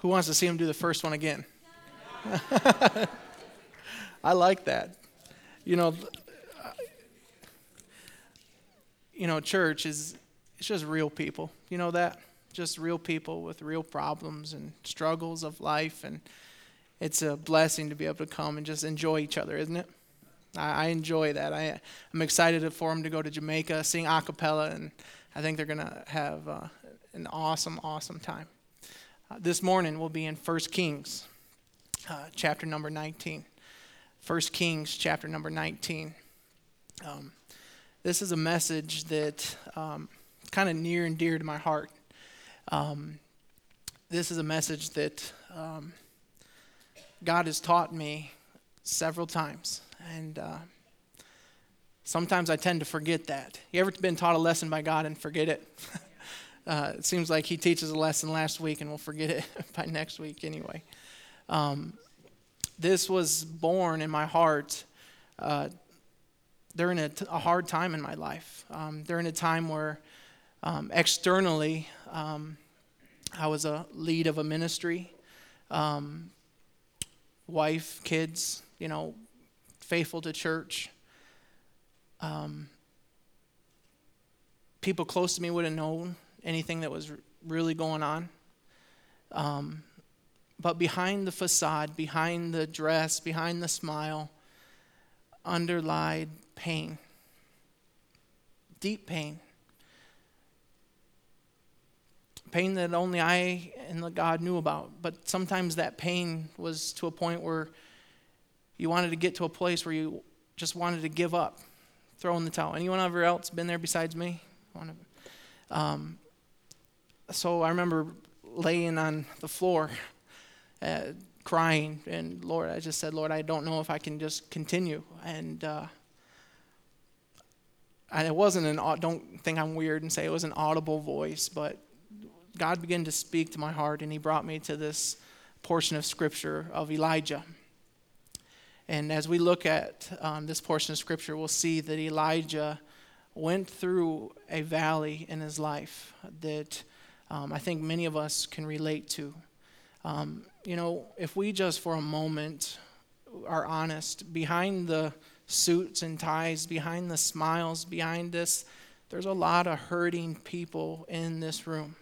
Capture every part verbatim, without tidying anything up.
Who wants to see him do the first one again? I like that. You know, you know, church is it's just real people. You know that? Just real people with real problems and struggles of life, and it's a blessing to be able to come and just enjoy each other, isn't it? I, I enjoy that. I, I'm excited for them to go to Jamaica, sing a cappella, and I think they're going to have uh, an awesome, awesome time. Uh, this morning we'll be in First Kings, uh, chapter number nineteen. First Kings, chapter number nineteen. Um, this is a message that um, is kind of near and dear to my heart. Um, this is a message that um, God has taught me several times, and uh, sometimes I tend to forget that. You ever been taught a lesson by God and forget it? uh, it seems like he teaches a lesson last week and we'll forget it by next week anyway. Um, this was born in my heart uh, during a, t- a hard time in my life, um, during a time where um, externally um, I was a lead of a ministry, um, wife, kids, you know, faithful to church. Um, people close to me would have known anything that was r- really going on. Um, but behind the facade, behind the dress, behind the smile, underlied pain, deep pain. Pain that only I and God knew about. But sometimes that pain was to a point where you wanted to get to a place where you just wanted to give up, throw in the towel. Anyone ever else been there besides me? Um, so I remember laying on the floor, uh, crying, and Lord, I just said, Lord, I don't know if I can just continue. And uh, and it wasn't an, don't think I'm weird and say it was an audible voice, but God began to speak to my heart, and he brought me to this portion of Scripture of Elijah. And as we look at um, this portion of Scripture, we'll see that Elijah went through a valley in his life that um, I think many of us can relate to. Um, you know, if we just for a moment are honest, behind the suits and ties, behind the smiles, behind this, there's a lot of hurting people in this room.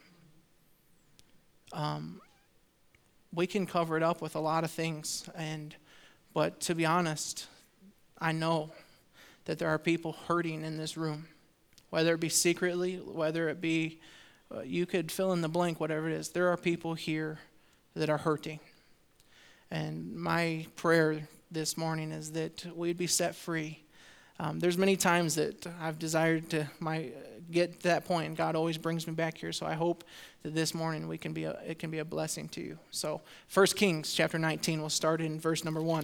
Um, we can cover it up with a lot of things, and but to be honest, I know that there are people hurting in this room, whether it be secretly, whether it be, uh, you could fill in the blank, whatever it is. There are people here that are hurting. And my prayer this morning is that we'd be set free. Um, there's many times that I've desired to my get to that point, and God always brings me back here. So I hope that this morning we can be a, it can be a blessing to you. So First Kings chapter nineteen, we'll start in verse number one.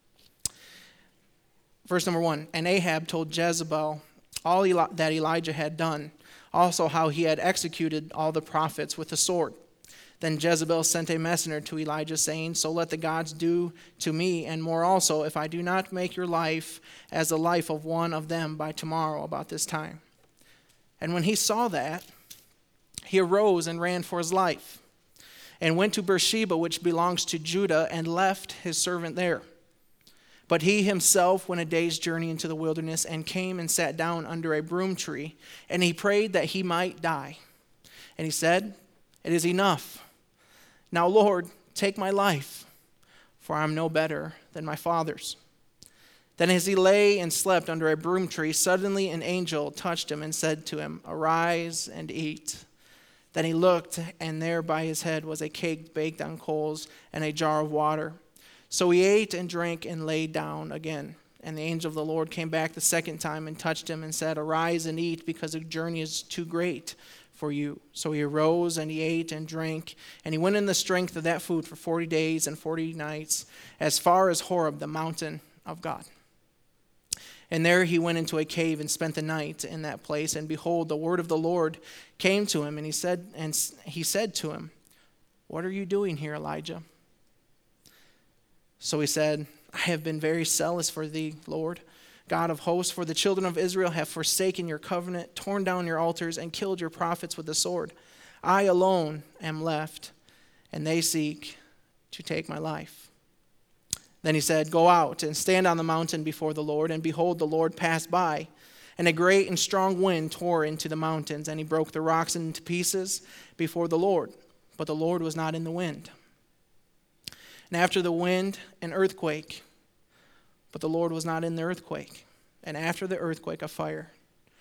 Verse number one, and Ahab told Jezebel all Eli- that Elijah had done, also how he had executed all the prophets with the sword. Then Jezebel sent a messenger to Elijah, saying, so let the gods do to me, and more also, if I do not make your life as the life of one of them by tomorrow about this time. And when he saw that, he arose and ran for his life, and went to Beersheba, which belongs to Judah, and left his servant there. But he himself went a day's journey into the wilderness, and came and sat down under a broom tree, and he prayed that he might die. And he said, it is enough. Now, Lord, take my life, for I am no better than my fathers. Then as he lay and slept under a broom tree, suddenly an angel touched him and said to him, arise and eat. Then he looked, and there by his head was a cake baked on coals and a jar of water. So he ate and drank and lay down again. And the angel of the Lord came back the second time and touched him and said, arise and eat, because the journey is too great for you. So he arose and he ate and drank, and he went in the strength of that food for forty days and forty nights, as far as Horeb, the mountain of God. And there he went into a cave and spent the night in that place. And behold, the word of the Lord came to him, and he said, and he said to him, what are you doing here, Elijah? So he said, I have been very zealous for thee, Lord, God of hosts, for the children of Israel have forsaken your covenant, torn down your altars, and killed your prophets with the sword. I alone am left, and they seek to take my life. Then he said, go out and stand on the mountain before the Lord. And behold, the Lord passed by, and a great and strong wind tore into the mountains, and he broke the rocks into pieces before the Lord. But the Lord was not in the wind. And after the wind, an earthquake. But the Lord was not in the earthquake. And after the earthquake, a fire.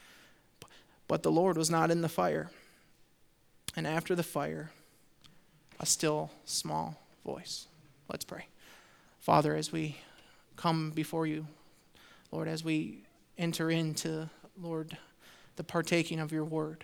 But the Lord was not in the fire. And after the fire, a still small voice. Let's pray. Father, as we come before you, Lord, as we enter into, Lord, the partaking of your word,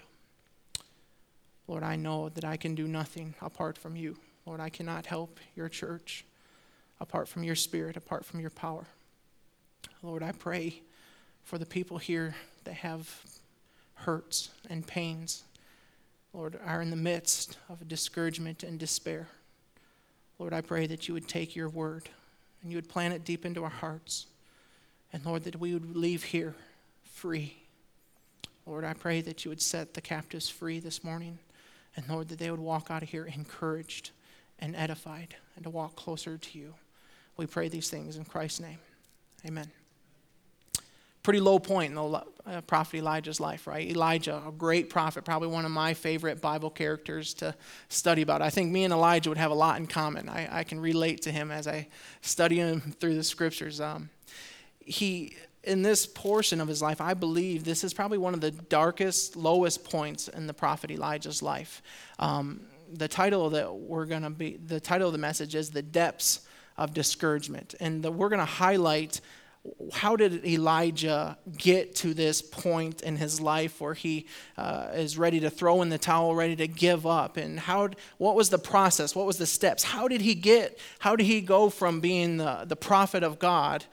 Lord, I know that I can do nothing apart from you. Lord, I cannot help your church apart from your spirit, apart from your power. Lord, I pray for the people here that have hurts and pains, Lord, are in the midst of discouragement and despair. Lord, I pray that you would take your word and you would plant it deep into our hearts. And Lord, that we would leave here free. Lord, I pray that you would set the captives free this morning. And Lord, that they would walk out of here encouraged and edified and to walk closer to you. We pray these things in Christ's name. Amen. Pretty low point in the uh, prophet Elijah's life, right? Elijah, a great prophet, probably one of my favorite Bible characters to study about. I think me and Elijah would have a lot in common. I, I can relate to him as I study him through the scriptures. Um, he, in this portion of his life, I believe this is probably one of the darkest, lowest points in the prophet Elijah's life. Um, the title that we're going to be, the title of the message is The Depths of Discouragement. And the, we're going to highlight how did Elijah get to this point in his life where he uh, is ready to throw in the towel, ready to give up? And how? What was the process? What was the steps? How did he get, how did he go from being the, the prophet of God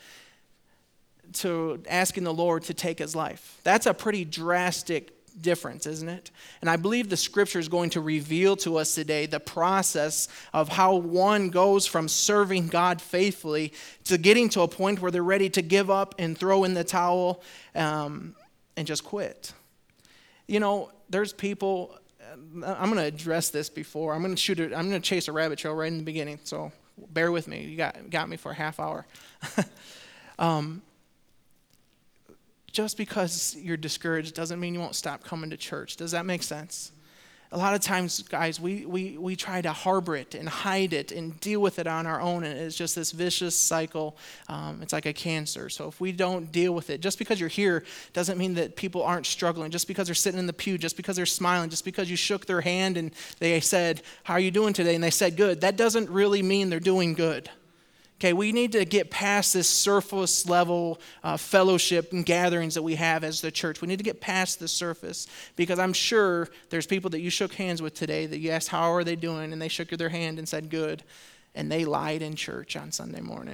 to asking the Lord to take his life? That's a pretty drastic difference, isn't it? And I believe the scripture is going to reveal to us today the process of how one goes from serving God faithfully to getting to a point where they're ready to give up and throw in the towel um, and just quit. You know, there's people, I'm going to address this before. I'm going to shoot it, I'm going to chase a rabbit trail right in the beginning, so bear with me. You got, got me for a half hour. um, Just because you're discouraged doesn't mean you won't stop coming to church. Does that make sense? A lot of times, guys, we, we, we try to harbor it and hide it and deal with it on our own, and it's just this vicious cycle. Um, it's like a cancer. So if we don't deal with it, just because you're here doesn't mean that people aren't struggling. Just because they're sitting in the pew, just because they're smiling, just because you shook their hand and they said, how are you doing today? And they said, good. That doesn't really mean they're doing good. Okay, we need to get past this surface level uh, fellowship and gatherings that we have as the church. We need to get past the surface, because I'm sure there's people that you shook hands with today that you asked how are they doing, and they shook their hand and said good, and they lied in church on Sunday morning.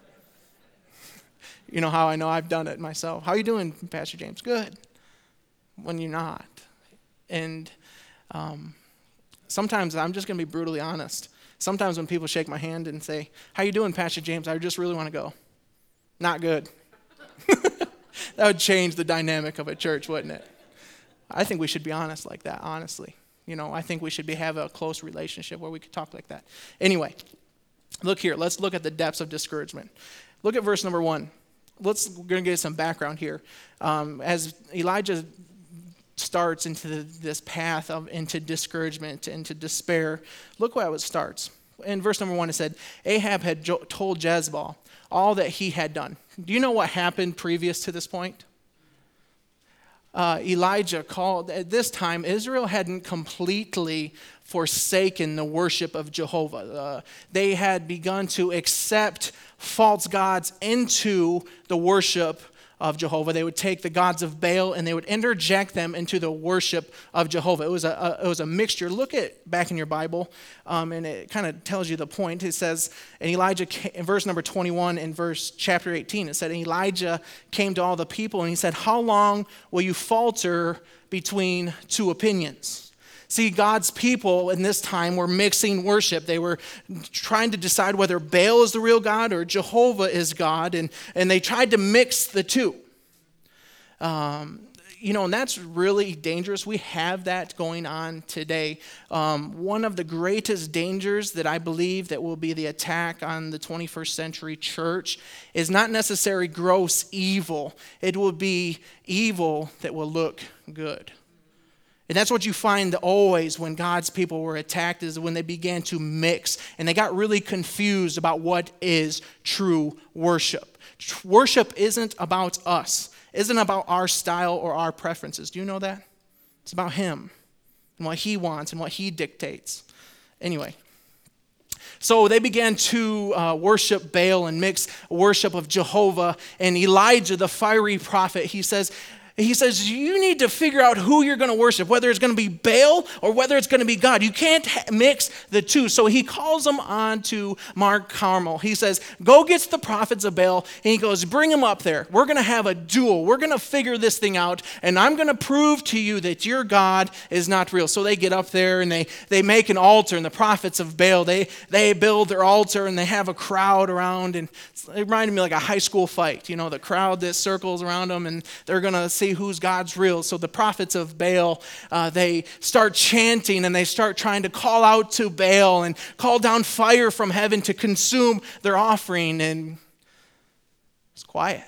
You know how I know? I've done it myself. How you doing, Pastor James? Good. When you're not. And um, sometimes I'm just going to be brutally honest. Sometimes when people shake my hand and say, how you doing, Pastor James? I just really want to go. Not good. That would change the dynamic of a church, wouldn't it? I think we should be honest like that, honestly. You know, I think we should be have a close relationship where we could talk like that. Anyway, look here. Let's look at the depths of discouragement. Look at verse number one. Let's, we're going to get some background here. Um, as Elijah starts into the, this path of into discouragement, into despair, look how it starts. In verse number one, it said, Ahab had jo- told Jezebel all that he had done. Do you know what happened previous to this point? Uh, Elijah called, at this time, Israel hadn't completely forsaken the worship of Jehovah. Uh, they had begun to accept false gods into the worship of Jehovah. They would take the gods of Baal and they would interject them into the worship of Jehovah. It was a, a it was a mixture. Look at back in your Bible, um, and it kind of tells you the point. It says, and Elijah, came, in verse number twenty-one, in verse chapter eighteen, it said, and Elijah came to all the people and he said, how long will you falter between two opinions? See, God's people in this time were mixing worship. They were trying to decide whether Baal is the real God or Jehovah is God, and, and they tried to mix the two. Um, You know, and that's really dangerous. We have that going on today. Um, one of the greatest dangers that I believe that will be the attack on the twenty-first century church is not necessarily gross evil. It will be evil that will look good. And that's what you find always when God's people were attacked, is when they began to mix and they got really confused about what is true worship. Worship isn't about us. Isn't about our style or our preferences. Do you know that? It's about him and what he wants and what he dictates. Anyway, so they began to uh, worship Baal and mix worship of Jehovah. And Elijah, the fiery prophet, he says, He says, you need to figure out who you're going to worship, whether it's going to be Baal or whether it's going to be God. You can't ha- mix the two. So he calls them on to Mount Carmel. He says, go get the prophets of Baal. And he goes, bring them up there. We're going to have a duel. We're going to figure this thing out. And I'm going to prove to you that your God is not real. So they get up there and they, they make an altar. And the prophets of Baal, they, they build their altar and they have a crowd around. And it reminded me like a high school fight. You know, the crowd that circles around them and they're going to see who's God's real. So the prophets of Baal, uh, they start chanting and they start trying to call out to Baal and call down fire from heaven to consume their offering. And it's quiet.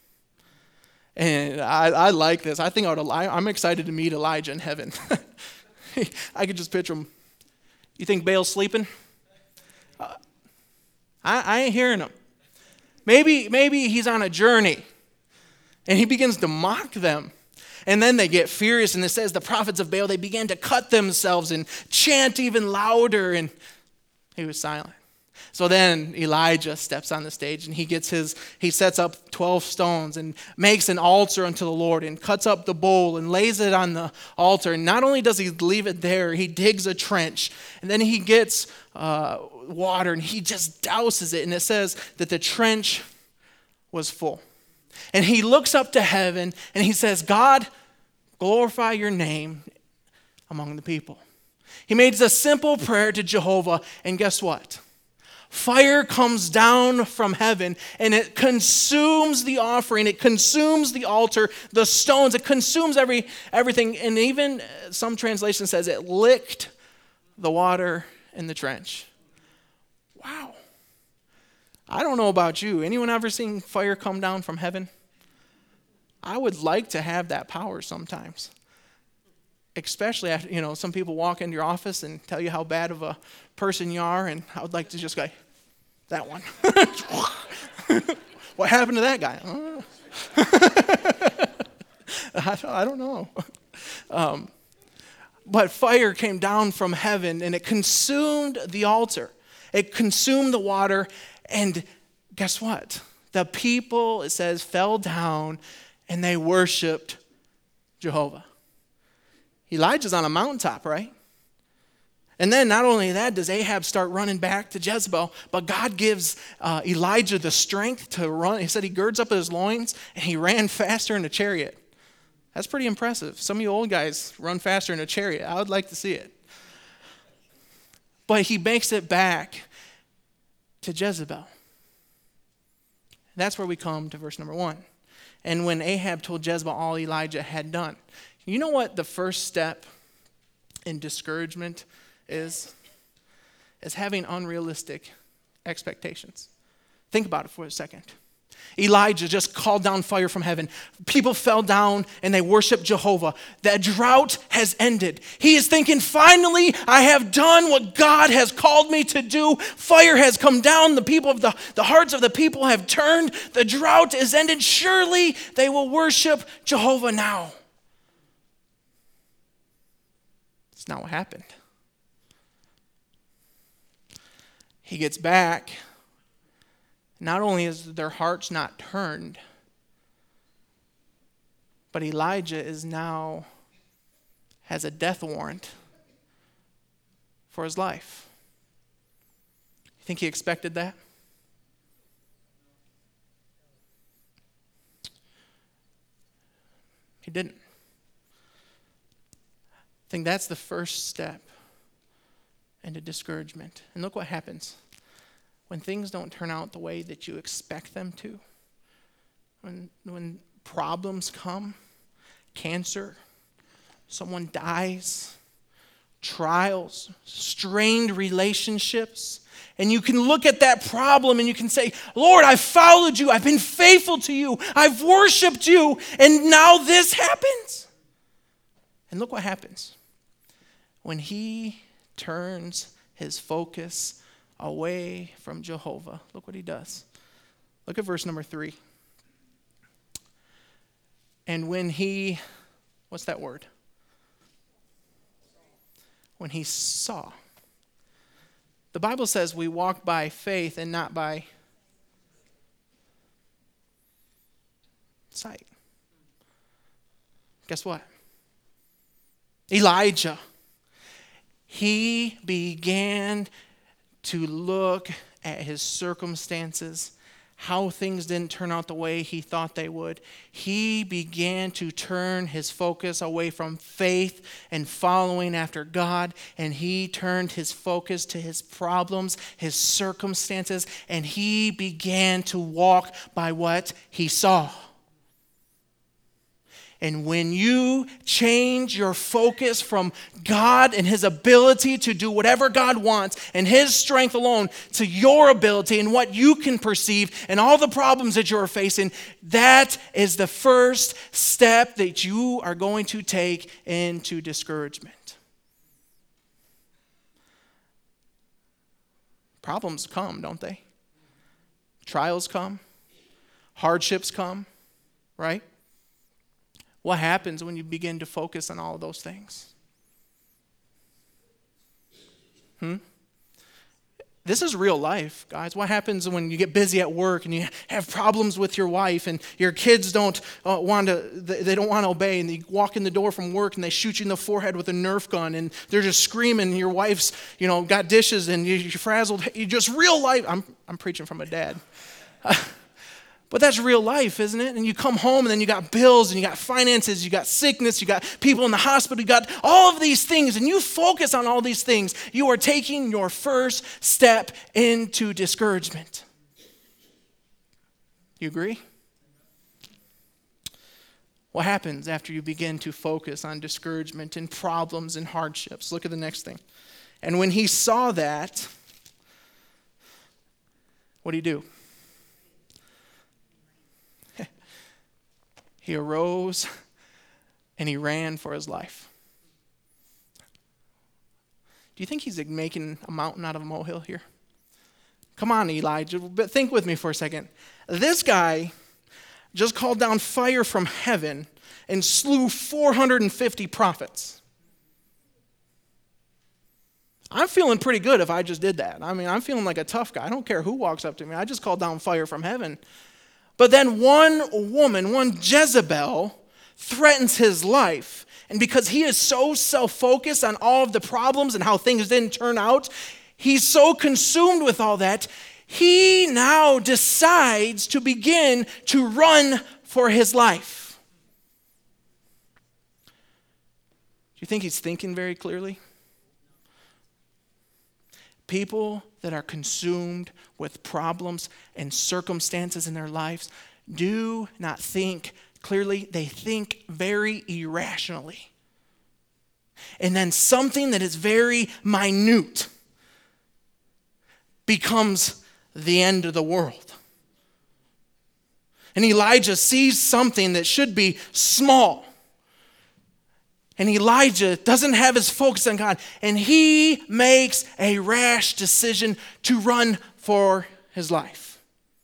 And I, I like this. I think I would, I'm excited to meet Elijah in heaven. I could just picture him. You think Baal's sleeping? Uh, I, I ain't hearing him. Maybe, maybe he's on a journey. And he begins to mock them. And then they get furious, and it says the prophets of Baal, they began to cut themselves and chant even louder, and he was silent. So then Elijah steps on the stage, and he gets his, he sets up twelve stones and makes an altar unto the Lord and cuts up the bowl and lays it on the altar. And not only does he leave it there, he digs a trench, and then he gets uh, water, and he just douses it. And it says that the trench was full. And he looks up to heaven and he says, God, glorify your name among the people. He makes a simple prayer to Jehovah, and guess what? Fire comes down from heaven and it consumes the offering, it consumes the altar, the stones, it consumes every everything. And even some translation says it licked the water in the trench. Wow. I don't know about you. Anyone ever seen fire come down from heaven? I would like to have that power sometimes. Especially after, you know, some people walk into your office and tell you how bad of a person you are, and I would like to just go, that one. What happened to that guy? I don't know. Um, but fire came down from heaven, and it consumed the altar. It consumed the water. And guess what? The people, it says, fell down and they worshiped Jehovah. Elijah's on a mountaintop, right? And then not only that, does Ahab start running back to Jezebel, but God gives uh, Elijah the strength to run. He said he girds up his loins and he ran faster in a chariot. That's pretty impressive. Some of you old guys run faster in a chariot. I would like to see it. But he makes it back to Jezebel. That's where we come to verse number one. And when Ahab told Jezebel all Elijah had done. You know what the first step in discouragement is? Is having unrealistic expectations. Think about it for a second. Elijah just called down fire from heaven. People fell down and they worshiped Jehovah. The drought has ended. He is thinking, finally, I have done what God has called me to do. Fire has come down. The people of the, the hearts of the people have turned. The drought is ended. Surely they will worship Jehovah now. It's not what happened. He gets back. Not only is their hearts not turned, but Elijah is now has a death warrant for his life. You think he expected that? He didn't. I think that's the first step into discouragement. And look what happens. When things don't turn out the way that you expect them to, when, when problems come, cancer, someone dies, trials, strained relationships, and you can look at that problem and you can say, Lord, I've followed you. I've been faithful to you. I've worshiped you. And now this happens. And look what happens. When he turns his focus away from Jehovah, look what he does. Look at verse number three. And when he, what's that word? When he saw. The Bible says we walk by faith and not by sight. Guess what? Elijah, he began to look at his circumstances, how things didn't turn out the way he thought they would. He began to turn his focus away from faith and following after God, and he turned his focus to his problems, his circumstances, and he began to walk by what he saw. And when you change your focus from God and his ability to do whatever God wants and his strength alone to your ability and what you can perceive and all the problems that you're facing, that is the first step that you are going to take into discouragement. Problems come, don't they? Trials come. Hardships come, right? What happens when you begin to focus on all of those things? Hmm? This is real life, guys. What happens when you get busy at work and you have problems with your wife and your kids don't uh, want to, they don't want to obey, and you walk in the door from work and they shoot you in the forehead with a Nerf gun and they're just screaming, and your wife's, you know, got dishes and you're frazzled. You just real life. I'm I'm preaching from a dad. But that's real life, isn't it? And you come home and then you got bills and you got finances, you got sickness, you got people in the hospital, you got all of these things, and you focus on all these things. You are taking your first step into discouragement. You agree? What happens after you begin to focus on discouragement and problems and hardships? Look at the next thing. And when he saw that, what did he do? He arose and he ran for his life. Do you think he's making a mountain out of a molehill here? Come on, Elijah, but think with me for a second. This guy just called down fire from heaven and slew four hundred fifty prophets. I'm feeling pretty good if I just did that. I mean, I'm feeling like a tough guy. I don't care who walks up to me. I just called down fire from heaven. But then one woman, one Jezebel, threatens his life. And because he is so self-focused on all of the problems and how things didn't turn out, he's so consumed with all that, he now decides to begin to run for his life. Do you think he's thinking very clearly? People that are consumed with problems and circumstances in their lives do not think clearly. They think very irrationally. And then something that is very minute becomes the end of the world. And Elijah sees something that should be small. And Elijah doesn't have his focus on God. And he makes a rash decision to run for his life.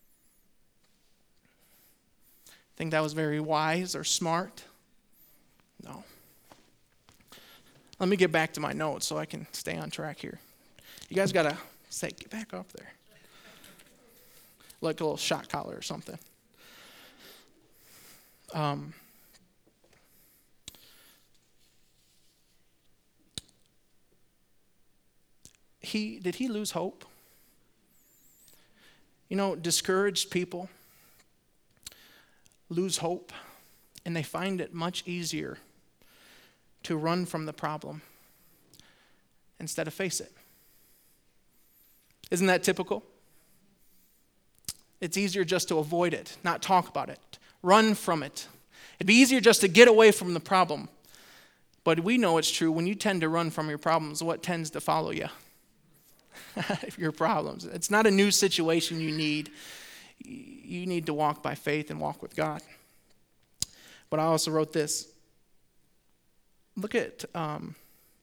Think that was very wise or smart? No. Let me get back to my notes so I can stay on track here. You guys got to say, get back up there. Like a little shot collar or something. Um... He, did he lose hope? You know, discouraged people lose hope, and they find it much easier to run from the problem instead of face it. Isn't that typical? It's easier just to avoid it, not talk about it, run from it. It'd be easier just to get away from the problem. But we know it's true. When you tend to run from your problems, what tends to follow you? Your problems. It's not a new situation you need. You need to walk by faith and walk with God. But I also wrote this. Look at um,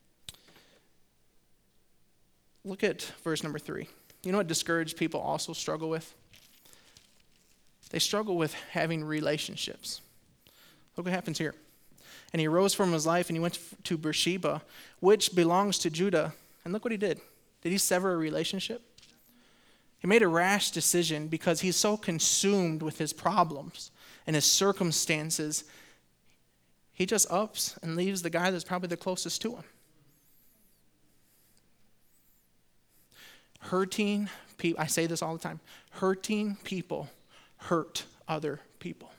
look at verse number three. You know what discouraged people also struggle with? They struggle with having relationships. Look what happens here. And he rose from his life and he went to Beersheba, which belongs to Judah. And look what he did. Did he sever a relationship? He made a rash decision because he's so consumed with his problems and his circumstances. He just ups and leaves the guy that's probably the closest to him. Hurting people, I say this all the time, hurting people hurt other people.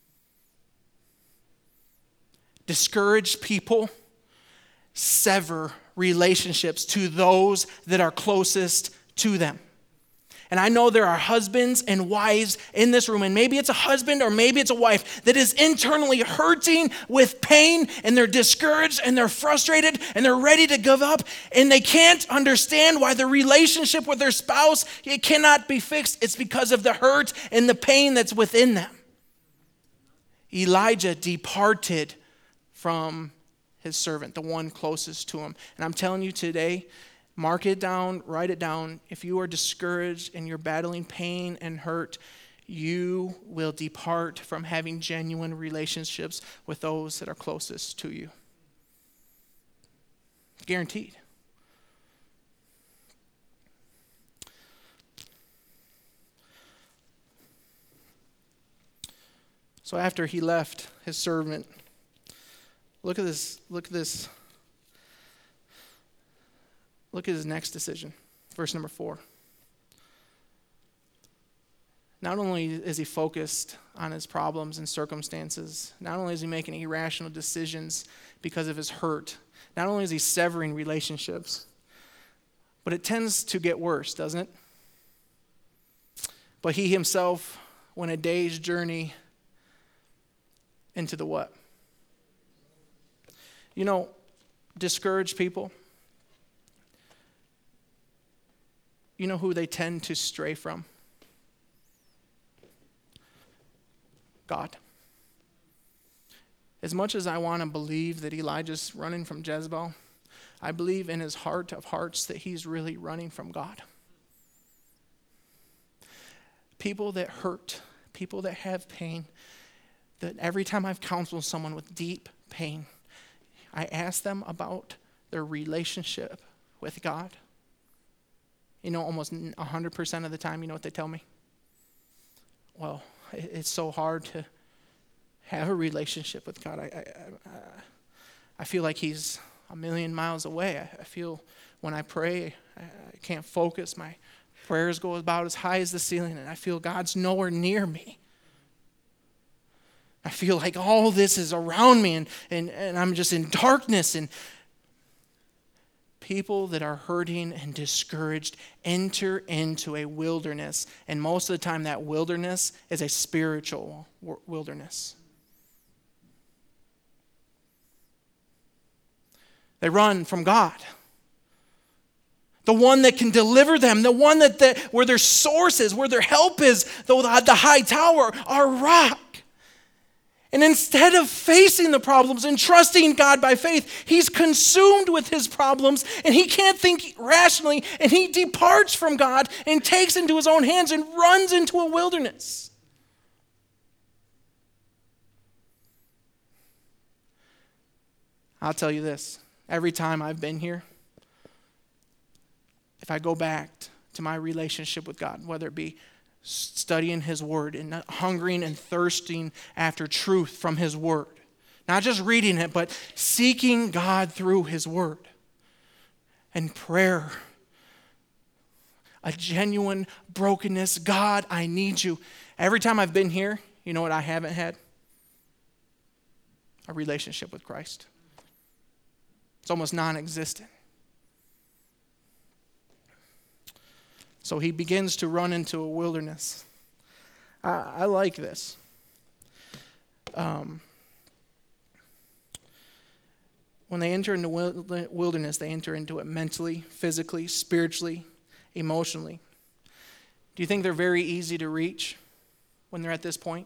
Discouraged people sever relationships to those that are closest to them. And I know there are husbands and wives in this room, and maybe it's a husband or maybe it's a wife that is internally hurting with pain, and they're discouraged and they're frustrated and they're ready to give up, and they can't understand why the relationship with their spouse, it cannot be fixed. It's because of the hurt and the pain that's within them. Elijah departed from his servant, the one closest to him. And I'm telling you today, mark it down, write it down. If you are discouraged and you're battling pain and hurt, you will depart from having genuine relationships with those that are closest to you. Guaranteed. So after he left his servant, look at this, look at this. Look at his next decision, verse number four. Not only is he focused on his problems and circumstances, not only is he making irrational decisions because of his hurt, not only is he severing relationships, but it tends to get worse, doesn't it? But he himself went a day's journey into the what? You know, discouraged people, you know who they tend to stray from? God. As much as I want to believe that Elijah's running from Jezebel, I believe in his heart of hearts that he's really running from God. People that hurt, people that have pain, that every time I've counseled someone with deep pain, I ask them about their relationship with God. You know, almost one hundred percent of the time, you know what they tell me? Well, it's so hard to have a relationship with God. I, I, I feel like he's a million miles away. I, I feel when I pray, I, I can't focus. My prayers go about as high as the ceiling, and I feel God's nowhere near me. I feel like all this is around me, and, and, and I'm just in darkness. And people that are hurting and discouraged enter into a wilderness. And most of the time, that wilderness is a spiritual wilderness. They run from God. The one that can deliver them, the one that, that where their source is, where their help is, the, the high tower, our rock. And instead of facing the problems and trusting God by faith, he's consumed with his problems and he can't think rationally, and he departs from God and takes into his own hands and runs into a wilderness. I'll tell you this, every time I've been here, if I go back to my relationship with God, whether it be studying his word and hungering and thirsting after truth from his word. Not just reading it, but seeking God through his word. And prayer. A genuine brokenness. God, I need you. Every time I've been here, you know what I haven't had? A relationship with Christ. It's almost non-existent. So he begins to run into a wilderness. I, I like this. Um, when they enter into wilderness, they enter into it mentally, physically, spiritually, emotionally. Do you think they're very easy to reach when they're at this point?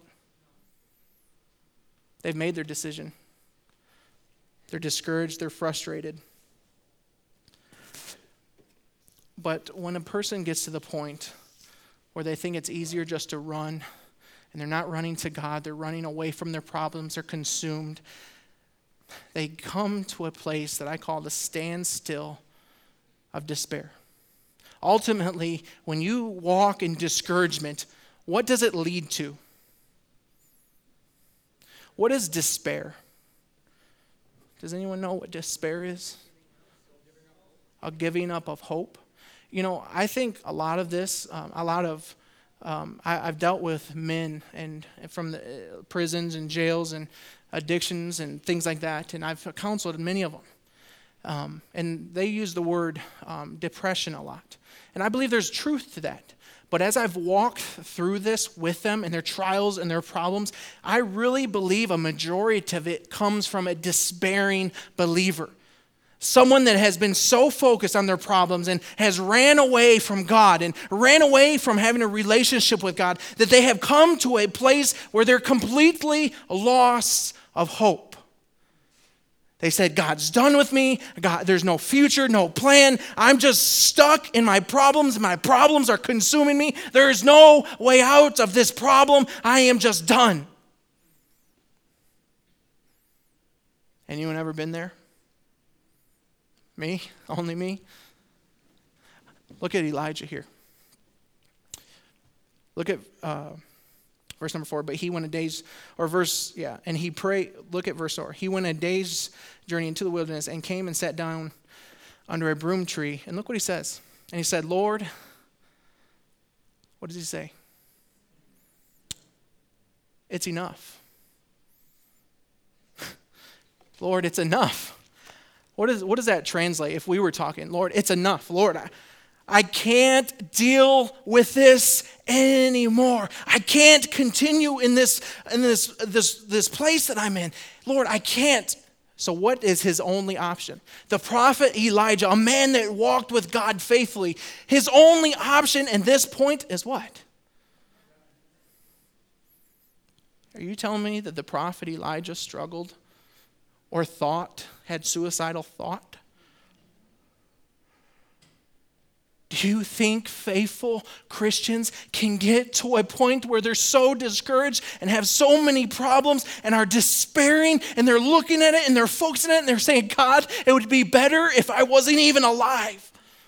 They've made their decision. They're discouraged, they're frustrated. But when a person gets to the point where they think it's easier just to run, and they're not running to God, they're running away from their problems, they're consumed, they come to a place that I call the standstill of despair. Ultimately, when you walk in discouragement, what does it lead to? What is despair? Does anyone know what despair is? A giving up of hope. You know, I think a lot of this, um, a lot of, um, I, I've dealt with men and from the uh, prisons and jails and addictions and things like that, and I've counseled many of them. Um, and they use the word um, depression a lot. And I believe there's truth to that. But as I've walked through this with them and their trials and their problems, I really believe a majority of it comes from a despairing believer. Someone that has been so focused on their problems and has ran away from God and ran away from having a relationship with God that they have come to a place where they're completely lost of hope. They said, God's done with me. God, there's no future, no plan. I'm just stuck in my problems. My problems are consuming me. There is no way out of this problem. I am just done. Anyone ever been there? Me? Only me? Look at Elijah here. Look at uh, verse number four. But he went a day's, or verse, yeah, and he prayed. Look at verse four. He went a day's journey into the wilderness and came and sat down under a broom tree. And look what he says. And he said, Lord, what does he say? It's enough. Lord, it's enough. What, is, what does that translate if we were talking? Lord, it's enough. Lord, I, I can't deal with this anymore. I can't continue in this in this this this place that I'm in. Lord, I can't. So what is his only option? The prophet Elijah, a man that walked with God faithfully, his only option in this point is what? Are you telling me that the prophet Elijah struggled or thought, had suicidal thought? Do you think faithful Christians can get to a point where they're so discouraged and have so many problems and are despairing and they're looking at it and they're focusing on it and they're saying, God, it would be better if I wasn't even alive?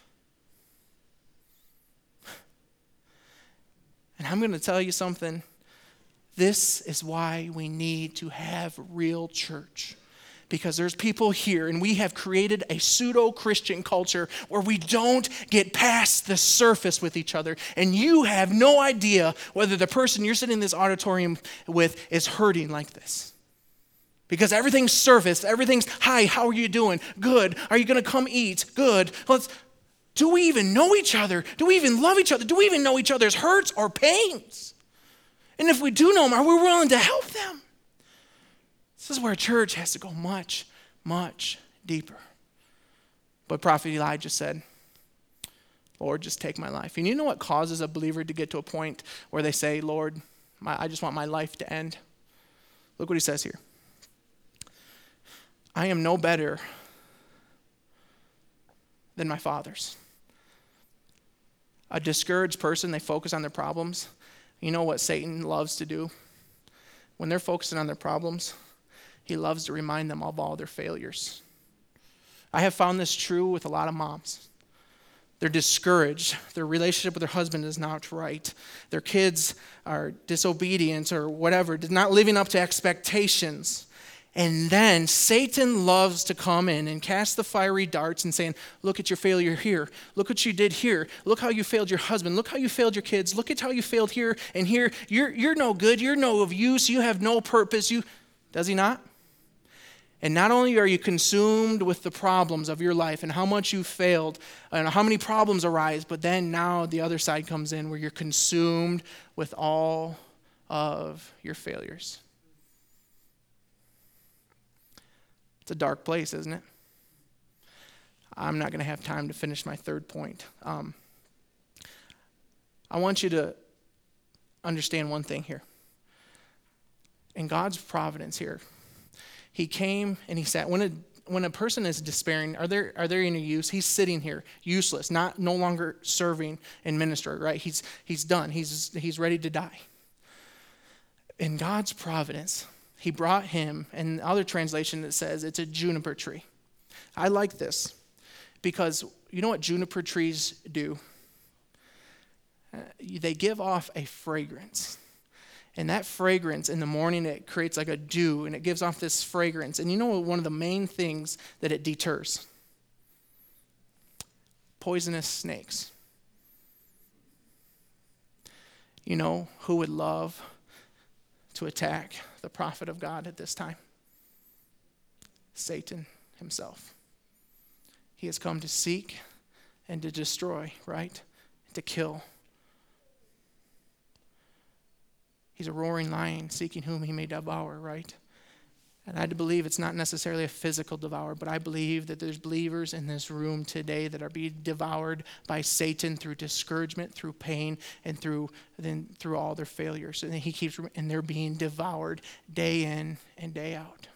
And I'm going to tell you something. This is why we need to have real church. Because there's people here, and we have created a pseudo-Christian culture where we don't get past the surface with each other. And you have no idea whether the person you're sitting in this auditorium with is hurting like this. Because everything's surface, everything's, hi, how are you doing? Good. Are you going to come eat? Good. Let's, do we even know each other? Do we even love each other? Do we even know each other's hurts or pains? And if we do know them, are we willing to help them? This is where church has to go much, much deeper. But Prophet Elijah said, Lord, just take my life. And you know what causes a believer to get to a point where they say, Lord, my, I just want my life to end? Look what he says here. I am no better than my fathers. A discouraged person, they focus on their problems. You know what Satan loves to do? When they're focusing on their problems, he loves to remind them of all their failures. I have found this true with a lot of moms. They're discouraged. Their relationship with their husband is not right. Their kids are disobedient or whatever, not living up to expectations. And then Satan loves to come in and cast the fiery darts and saying, look at your failure here. Look what you did here. Look how you failed your husband. Look how you failed your kids. Look at how you failed here and here. You're, you're no good. You're no of use. You have no purpose. You, does he not? And not only are you consumed with the problems of your life and how much you failed and how many problems arise, but then now the other side comes in where you're consumed with all of your failures. It's a dark place, isn't it? I'm not going to have time to finish my third point. Um, I want you to understand one thing here. In God's providence here, he came and he sat. When a when a person is despairing, are there are there any use? He's sitting here, useless, not no longer serving in ministry, right? He's he's done. He's he's ready to die. In God's providence, he brought him, and other translation that says it's a juniper tree. I like this because you know what juniper trees do? Uh, they give off a fragrance. And that fragrance in the morning, it creates like a dew, and it gives off this fragrance. And you know one of the main things that it deters? Poisonous snakes. You know who would love to attack the prophet of God at this time? Satan himself. He has come to seek and to destroy, right? To kill. He's a roaring lion seeking whom he may devour, right? And I believe it's not necessarily a physical devour, but I believe that there's believers in this room today that are being devoured by Satan through discouragement, through pain, and through then through all their failures. And he keeps and they're being devoured day in and day out.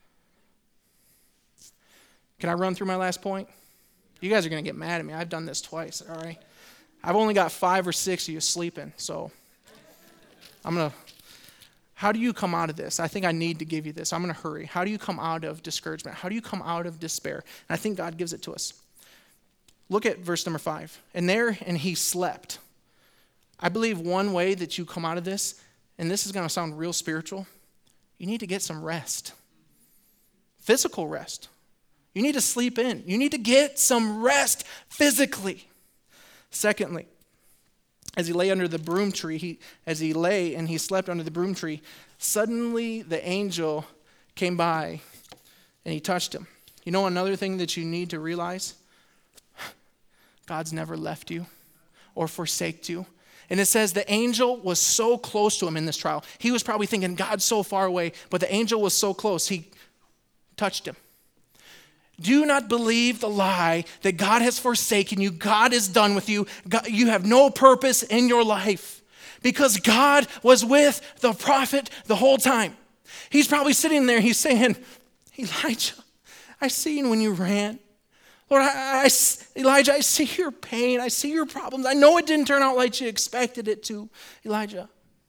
Can I run through my last point? You guys are going to get mad at me. I've done this twice, all right? I've only got five or six of you sleeping, so I'm going to, how do you come out of this? I think I need to give you this. I'm going to hurry. How do you come out of discouragement? How do you come out of despair? And I think God gives it to us. Look at verse number five. And there, and he slept. I believe one way that you come out of this, and this is going to sound real spiritual, you need to get some rest. Physical rest. You need to sleep in. You need to get some rest physically. Secondly, as he lay under the broom tree, he, as he lay and he slept under the broom tree, suddenly the angel came by and he touched him. You know another thing that you need to realize? God's never left you or forsaked you. And it says the angel was so close to him in this trial. He was probably thinking, God's so far away, but the angel was so close, he touched him. Do not believe the lie that God has forsaken you. God is done with you. God, you have no purpose in your life because God was with the prophet the whole time. He's probably sitting there. He's saying, Elijah, I seen when you ran. Lord, I, I, Elijah, I see your pain. I see your problems. I know it didn't turn out like you expected it to. Elijah,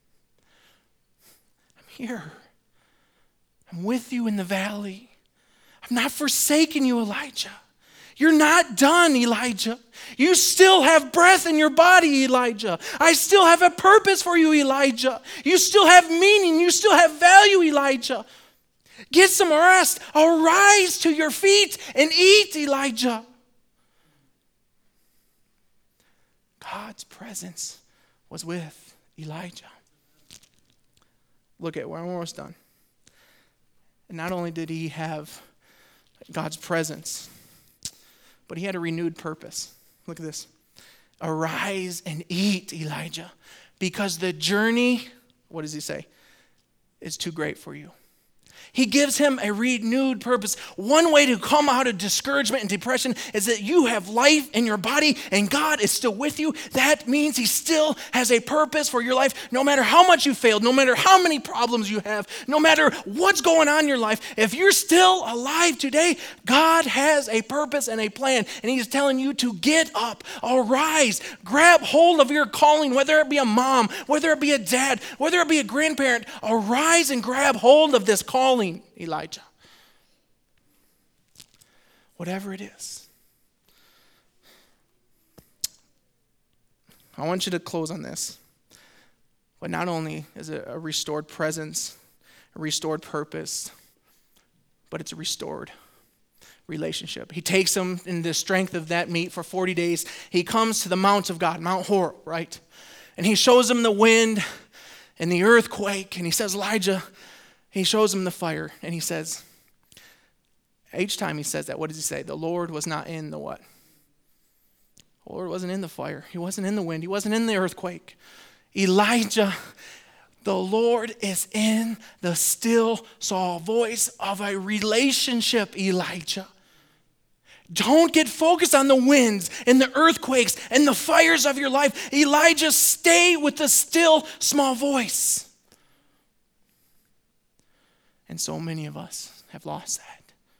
I'm here. I'm with you in the valley. I've not forsaken you, Elijah. You're not done, Elijah. You still have breath in your body, Elijah. I still have a purpose for you, Elijah. You still have meaning. You still have value, Elijah. Get some rest. Arise to your feet and eat, Elijah. God's presence was with Elijah. Look at, we're almost done. And not only did he have God's presence, but he had a renewed purpose. Look at this. Arise and eat, Elijah, because the journey, what does he say, is too great for you. He gives him a renewed purpose. One way to come out of discouragement and depression is that you have life in your body and God is still with you. That means he still has a purpose for your life. No matter how much you failed, no matter how many problems you have, no matter what's going on in your life, if you're still alive today, God has a purpose and a plan. And he's telling you to get up, arise, grab hold of your calling, whether it be a mom, whether it be a dad, whether it be a grandparent, arise and grab hold of this calling. Elijah. Whatever it is. I want you to close on this. But not only is it a restored presence, a restored purpose, but it's a restored relationship. He takes him in the strength of that meat for forty days. He comes to the Mount of God, Mount Horeb, right? And he shows him the wind and the earthquake. And he says, Elijah, he shows him the fire, and he says, each time he says that, what does he say? The Lord was not in the what? The Lord wasn't in the fire. He wasn't in the wind. He wasn't in the earthquake. Elijah The Lord is in the still small voice of a relationship, Elijah. Don't get focused on the winds and the earthquakes and the fires of your life. Elijah, stay with the still small voice. And so many of us have lost that.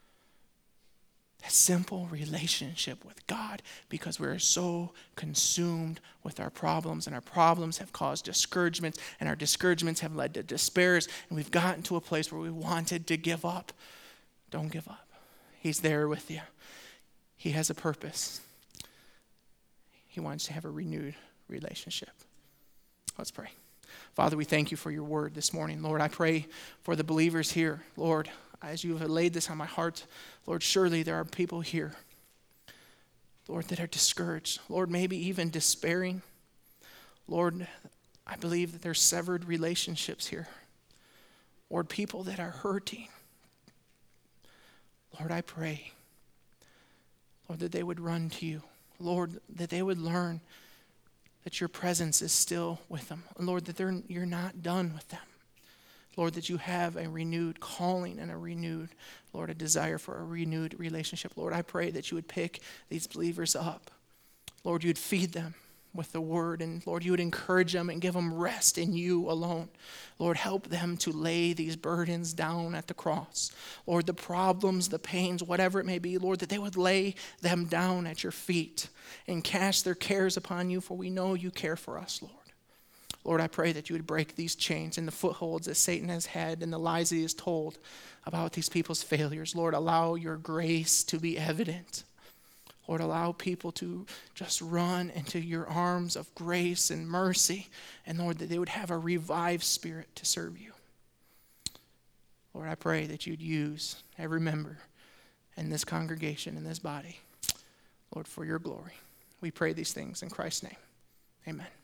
A simple relationship with God because we're so consumed with our problems, and our problems have caused discouragements, and our discouragements have led to despairs, and we've gotten to a place where we wanted to give up. Don't give up. He's there with you. He has a purpose. He wants to have a renewed relationship. Let's pray. Father, we thank you for your word this morning. Lord, I pray for the believers here. Lord, as you have laid this on my heart, Lord, surely there are people here, Lord, that are discouraged. Lord, maybe even despairing. Lord, I believe that there's severed relationships here. Lord, people that are hurting. Lord, I pray, Lord, that they would run to you. Lord, that they would learn that your presence is still with them. And Lord, that they're, you're not done with them. Lord, that you have a renewed calling and a renewed, Lord, a desire for a renewed relationship. Lord, I pray that you would pick these believers up. Lord, you'd feed them with the word, and Lord, you would encourage them and give them rest in you alone. Lord, help them to lay these burdens down at the cross. Lord, the problems, the pains, whatever it may be, Lord, that they would lay them down at your feet and cast their cares upon you, for we know you care for us, Lord. Lord, I pray that you would break these chains and the footholds that Satan has had and the lies he has told about these people's failures. Lord, allow your grace to be evident. Lord, allow people to just run into your arms of grace and mercy. And Lord, that they would have a revived spirit to serve you. Lord, I pray that you'd use every member in this congregation, in this body, Lord, for your glory. We pray these things in Christ's name. Amen.